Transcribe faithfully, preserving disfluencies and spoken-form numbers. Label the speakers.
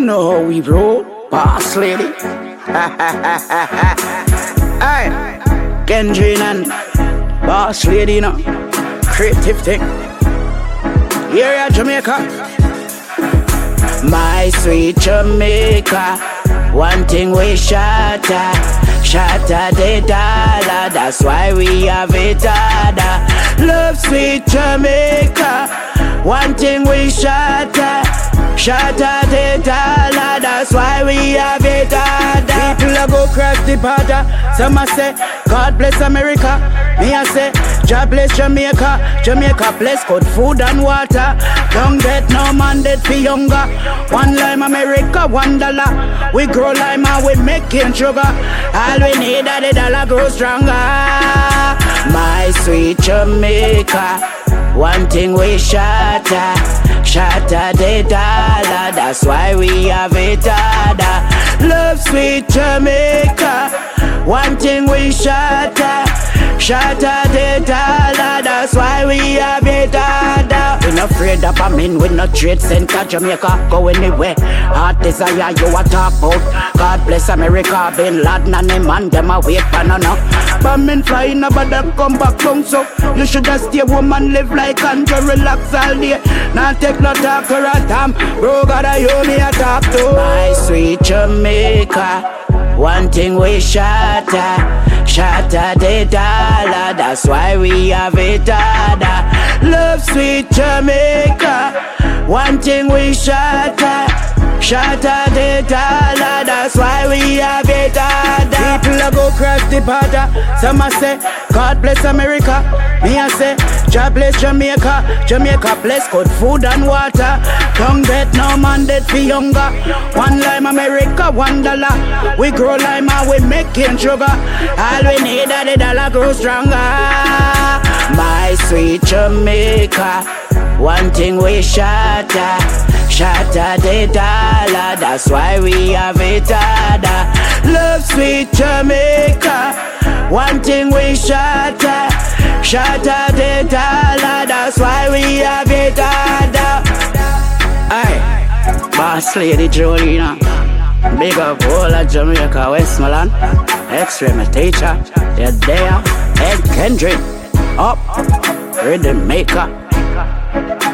Speaker 1: know how we roll, boss lady. Aye, Kendrin and boss lady, you know. Creative thing. Here at Jamaica. My sweet Jamaica. One thing we shatter, shatter the dollar. That's why we have it harder. Love sweet Jamaica. One thing we shatter, shatter the dollar. That's why we have it harder. People a go cross the border. Some a say, God bless America. Me a say, God bless Jamaica. Jamaica bless good food and water. Don't get no man dead for younger. One lime America, one dollar. We grow lime and we making sugar. All we need is the dollar grow stronger. My sweet Jamaica. One thing we shatter, shatter the dollar. That's why we have it harder. Love sweet Jamaica. One thing we shatter, shatter the dollar. That's why we have it harder. We not afraid of a man, we not trade center. Jamaica go anywhere. Heart desire you a talk about. God bless America. Bin Laden and them man them a wait for no no. But men flying about them come back home. So you should just stay home and live like Andrew, relax all day. Not take no talk or a time. Bro, gotta hear me a talk to. My sweet Jamaica. One thing we shatter, shatter the dollar. That's why we have it harder. Love sweet Jamaica. One thing we shatter, shatter the dollar. That's why we have it harder. People a go cross the border. Some a say, God bless America. Me a say, God bless Jamaica. Jamaica bless good food and water. Don't get no man dead for younger. One lime America, one dollar. We grow lime and we making sugar. All we need is the dollar grow stronger. My sweet Jamaica. One thing we shatter, shatter the dollar. That's why we have it harder. Love sweet Jamaica. One thing we shatter, shatter the dollar. That's why we have it harder. Aye, boss lady Jolina. Big up all of Jamaica, Westmoreland. X-ray my teacher. They're there. Ed Kendrick. Up, rhythm maker.